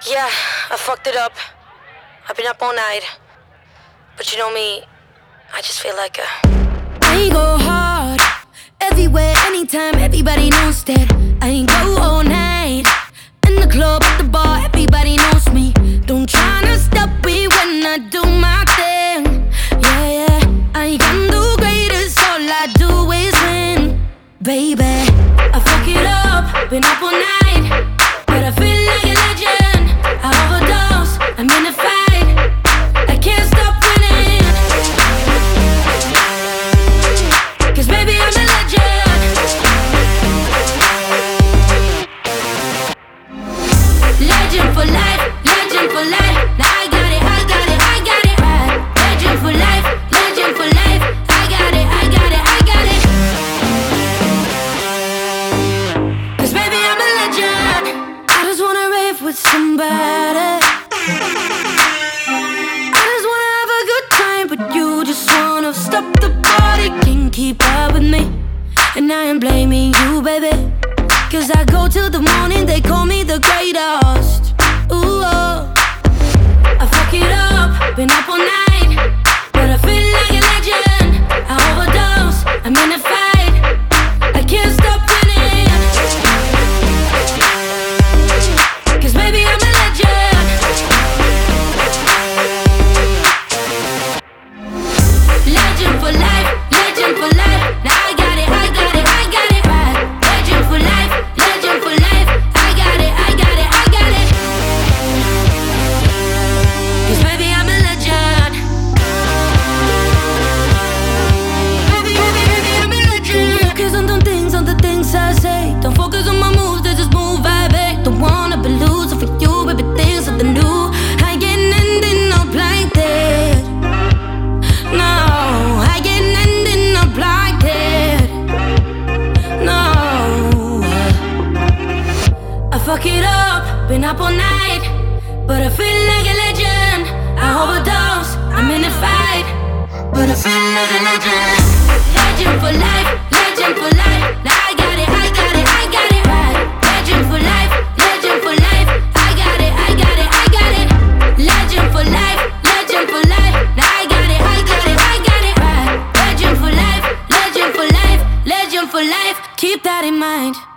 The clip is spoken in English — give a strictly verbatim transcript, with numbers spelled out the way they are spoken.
Yeah, I fucked it up. I've been up all night. But you know me, I just feel like a... I go hard, everywhere, anytime, everybody knows that I go all night. In the club, at the bar, everybody knows me. Don't try to stop me when I do my thing. Yeah, yeah, I can do greatest, all I do is win. Baby, I fuck it up, been up all night, but I feel like a legend. I overdose, I'm in a fight, I can't stop winning. Cause baby I'm a legend. Legend for life, legend for life. Now I got it, I got it, I got it right. Legend for life, legend for life. I got it, I got it, I got it. Cause baby I'm a legend. I just wanna rave with somebody. I just wanna have a good time, but you just wanna stop the party. Can't keep up with me, and I am blaming you, baby. Cause I go till the morning, they call me the greatest. Ooh, oh. I fuck it up, been up all night, but I feel like a legend. I overdose, I'm in a fight, I can't stop winning. Cause baby I'm a legend. Legend for life, legend for life. Now I got it, I got it, I got it right. Legend for life, legend for life. I got it, I got it, I got it. Cause baby I'm a legend. Baby, baby, baby, I'm a legend. Focus on the things, on the things I say. Don't focus on my moves, they just move vibe. Don't wanna be losing for you, baby, things something new. I ain't ending up like that. No, I ain't ending up like that. No, I fuck it up, been up all night, but I feel like a legend. I overdose, I'm in a fight, but I feel like a legend. Legend for life, legend for life. Now I got it, I got it, I got it right. Legend for life, legend for life. I got it, I got it, I got it. Legend for life, legend for life. Now I got it, I got it, I got it right. Legend for life, legend for life, legend for life. Keep that in mind.